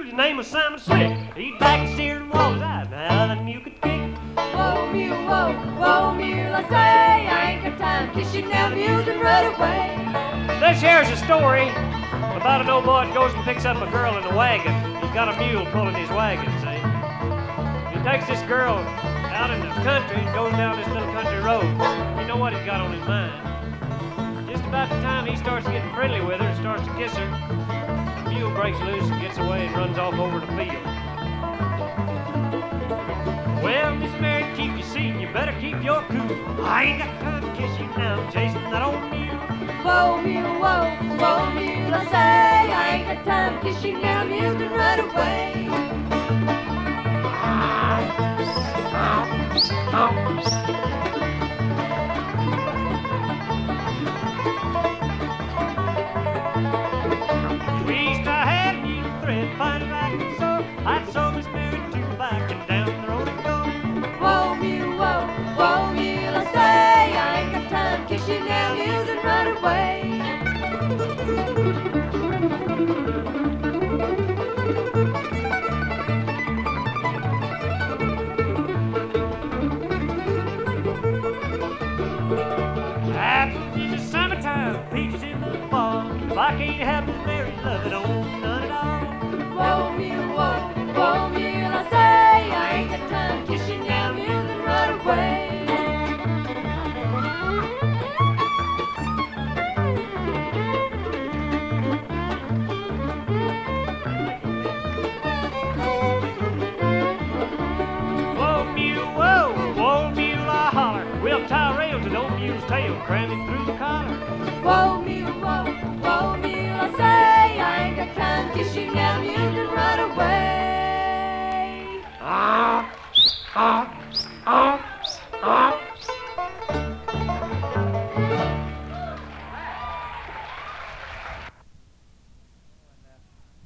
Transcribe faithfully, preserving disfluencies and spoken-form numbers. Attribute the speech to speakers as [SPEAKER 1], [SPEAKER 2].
[SPEAKER 1] his name was Simon Slick. He'd back his ear and wall his eye. Now the mule could kick.
[SPEAKER 2] Whoa, mule, whoa, whoa, mule, I say, I ain't got time to kiss you now, mule, and run away.
[SPEAKER 1] This here's a story about an old boy that goes and picks up a girl in a wagon. He's got a mule pulling his wagon, see? He takes this girl out in the country and goes down this little country road. You know what he's got on his mind. Just about the time he starts getting friendly with her and starts to kiss her, the mule breaks loose and gets away and runs off over the field. Well, Miss Mary, keep your seat and you better keep your cool. I ain't got time to kiss you now, I'm chasing that old mule.
[SPEAKER 2] Whoa, mule, whoa, whoa, mule, I say, I ain't got time to kiss you now, mule, and run away.
[SPEAKER 1] We used to have needle thread, find it back and sew. I'd sew Miss Mary to back and down the road and go.
[SPEAKER 2] Whoa, mule, whoa, whoa, mule, I say, I ain't got time to kiss you now, mule, and run away.
[SPEAKER 1] Apples in the summertime, peaches in the fall. If I can't have Miss Mary, love it on none at all.
[SPEAKER 2] Whoa, mule, whoa, whoa, mule, I say, I ain't got time to kiss you now, mule, and run away.
[SPEAKER 1] Whoa, mule, whoa, whoa, mule, I holler. We'll tie a rail to the old mule's tail, cram it through